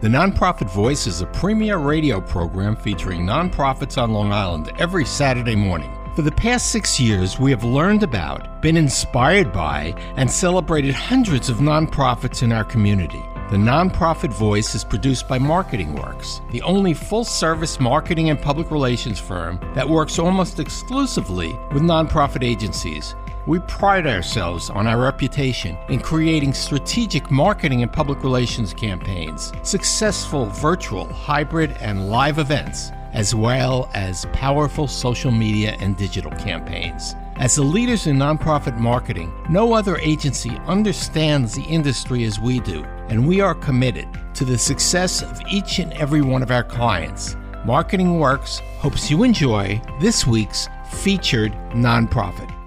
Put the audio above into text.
The Nonprofit Voice is a premier radio program featuring nonprofits on Long Island every Saturday morning. For the past 6 years, we have learned about, been inspired by, and celebrated hundreds of nonprofits in our community. The Nonprofit Voice is produced by Marketing Works, the only full-service marketing and public relations firm that works almost exclusively with nonprofit agencies. We pride ourselves on our reputation in creating strategic marketing and public relations campaigns, successful virtual, hybrid, and live events, as well as powerful social media and digital campaigns. As the leaders in nonprofit marketing, no other agency understands the industry as we do, and we are committed to the success of each and every one of our clients. Marketing Works hopes you enjoy this week's featured nonprofit.